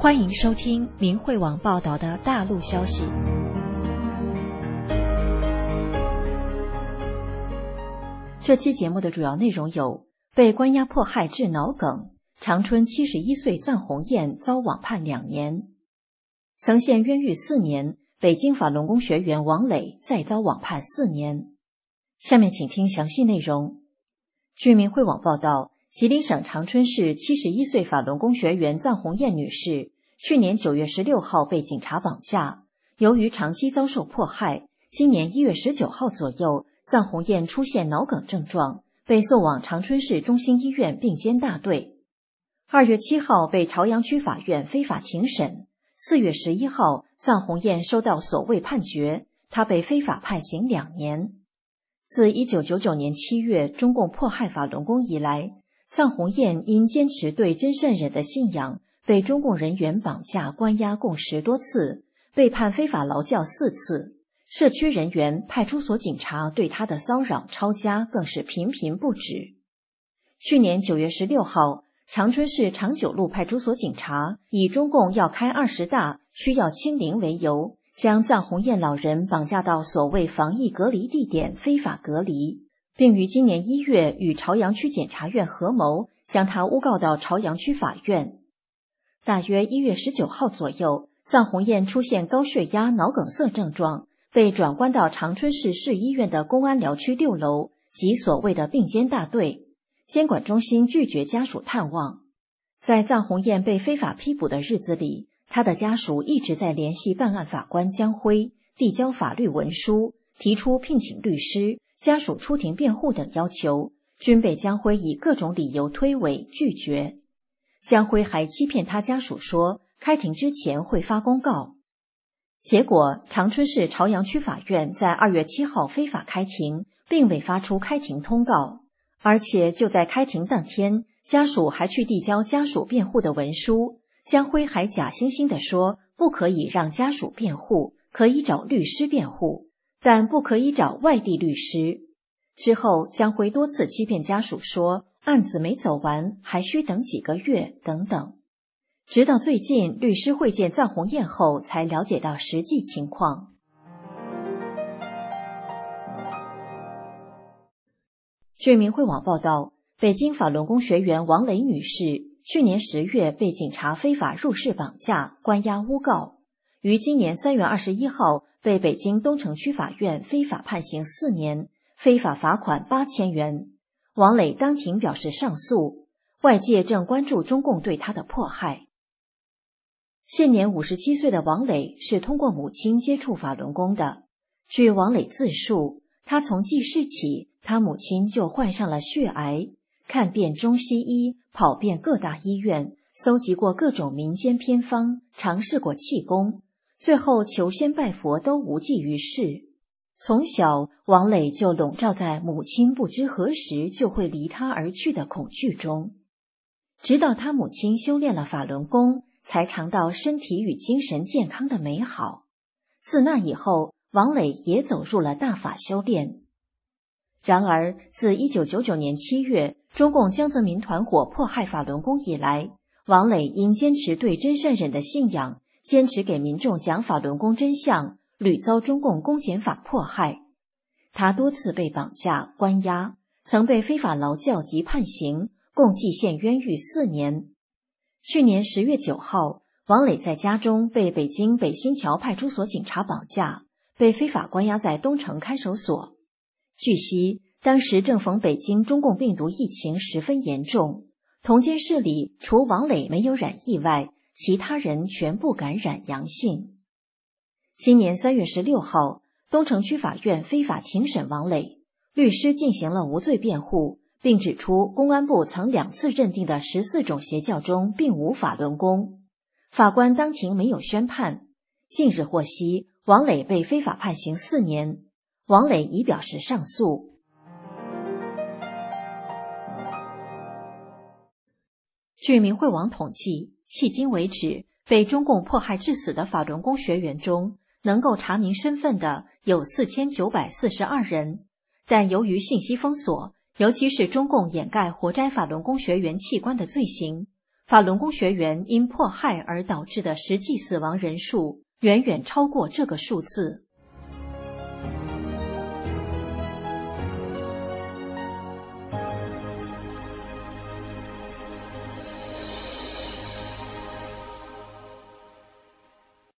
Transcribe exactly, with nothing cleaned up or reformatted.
欢迎收听明慧网报道的大陆消息。这期节目的主要内容有：被关押迫害致脑梗，长春七十一岁臧红艳遭网判两年；曾陷冤狱四年，北京法轮功学员王磊再遭网判四年。下面请听详细内容。据明慧网报道，吉林省长春市七十一岁法轮功学员臧红艳女士去年九月十六号被警察绑架，由于长期遭受迫害，今年一月十九号左右，臧红艳出现脑梗症状，被送往长春市中心医院并监大队。二月七号被朝阳区法院非法庭审，四月十一号，臧红艳收到所谓判决，她被非法判刑两年。自一九九九年七月中共迫害法轮功以来，臧红艳因坚持对真善忍的信仰，被中共人员绑架关押共十多次，被判非法劳教四次，社区人员、派出所警察对他的骚扰抄家更是频频不止。去年九月十六号，长春市长久路派出所警察以中共要开二十大需要清零为由，将臧红艳老人绑架到所谓防疫隔离地点非法隔离，并于今年一月与朝阳区检察院合谋，将他诬告到朝阳区法院。大约一月十九号左右，臧红艳出现高血压、脑梗塞症状，被转关到长春市市医院的公安寮区六楼及所谓的并监大队。监管中心拒绝家属探望。在臧红艳被非法批捕的日子里，他的家属一直在联系办案法官江辉，递交法律文书，提出聘请律师、家属出庭辩护等要求，均被江辉以各种理由推诿拒绝。江辉还欺骗他家属说开庭之前会发公告。结果长春市朝阳区法院在二月七号非法开庭，并未发出开庭通告，而且就在开庭当天，家属还去递交家属辩护的文书。江辉还假惺惺地说不可以让家属辩护，可以找律师辩护，但不可以找外地律师。之后江辉多次欺骗家属说案子没走完，还需等几个月等等。直到最近律师会见臧红艳后，才了解到实际情况。据明慧网报道，北京法轮功学员王磊女士去年十月被警察非法入室绑架、关押诬告，于今年三月二十一号被北京东城区法院非法判刑四年，非法罚款八千元。王磊当庭表示上诉，外界正关注中共对他的迫害。现年五十七岁的王磊是通过母亲接触法轮功的。据王磊自述，他从记事起，他母亲就患上了血癌，看遍中西医，跑遍各大医院，搜集过各种民间偏方，尝试过气功，最后求仙拜佛都无济于事。从小，王磊就笼罩在母亲不知何时就会离他而去的恐惧中。直到他母亲修炼了法轮功，才尝到身体与精神健康的美好。自那以后，王磊也走入了大法修炼。然而，自一九九九年七月中共江泽民团伙迫害法轮功以来，王磊因坚持对真善忍的信仰，坚持给民众讲法轮功真相，屡遭中共公检法迫害。他多次被绑架、关押，曾被非法劳教及判刑，共计陷冤狱四年。去年十月九号，王磊在家中被北京北新桥派出所警察绑架，被非法关押在东城看守所。据悉，当时正逢北京中共病毒疫情十分严重，同监室里除王磊没有染疫外，其他人全部感染阳性。今年三月十六号，东城区法院非法庭审王磊，律师进行了无罪辩护，并指出公安部曾两次认定的十四种邪教中并无法轮功。法官当庭没有宣判。近日获悉，王磊被非法判刑四年。王磊已表示上诉。据明慧网统计，迄今为止，被中共迫害致死的法轮功学员中，能够查明身份的有四千九百四十二人，但由于信息封锁，尤其是中共掩盖活摘法轮功学员器官的罪行， 法轮功学员因迫害而导致的实际死亡人数远远超过这个数字。